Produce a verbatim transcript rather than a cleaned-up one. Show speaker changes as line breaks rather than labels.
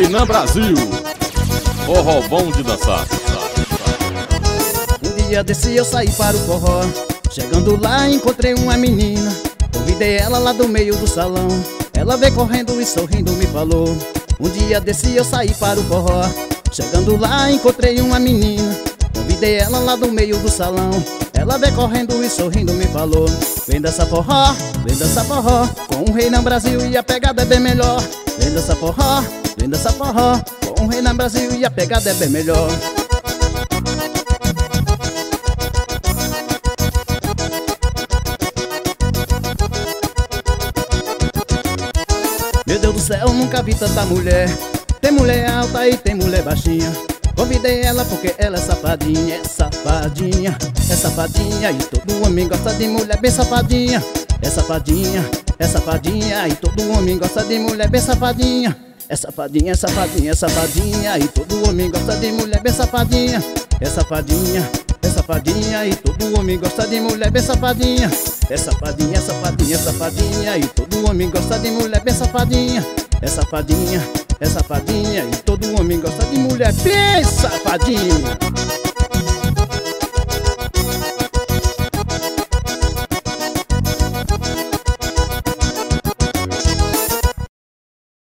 Renan Brasil, forró bom de dançar.
Um dia desse eu saí para o forró. Chegando lá encontrei uma menina. Convidei ela lá do meio do salão. Ela veio correndo e sorrindo me falou. Um dia desse eu saí para o forró. Chegando lá encontrei uma menina. Convidei ela lá do meio do salão. Ela veio correndo e sorrindo me falou. Vem dançar forró, vem dançar forró, com o Renan Brasil e a pegada é bem melhor. Vem dançar forró, vem dançar forró, com o Renan Brasil e a pegada é bem melhor. Meu Deus do céu, nunca vi tanta mulher. Tem mulher alta e tem mulher baixinha. Convidei ela porque ela é safadinha, é safadinha, é safadinha. E todo homem gosta de mulher bem safadinha. É safadinha, é safadinha. E todo homem gosta de mulher bem safadinha. É safadinha, é safadinha, é safadinha. E todo homem gosta de mulher bem safadinha. É safadinha, é safadinha. E todo homem gosta de mulher bem safadinha. É safadinha, é safadinha, é safadinha. E todo homem gosta de mulher bem safadinha. É safadinha, é safadinha. E todo homem gosta de mulher bem safadinha.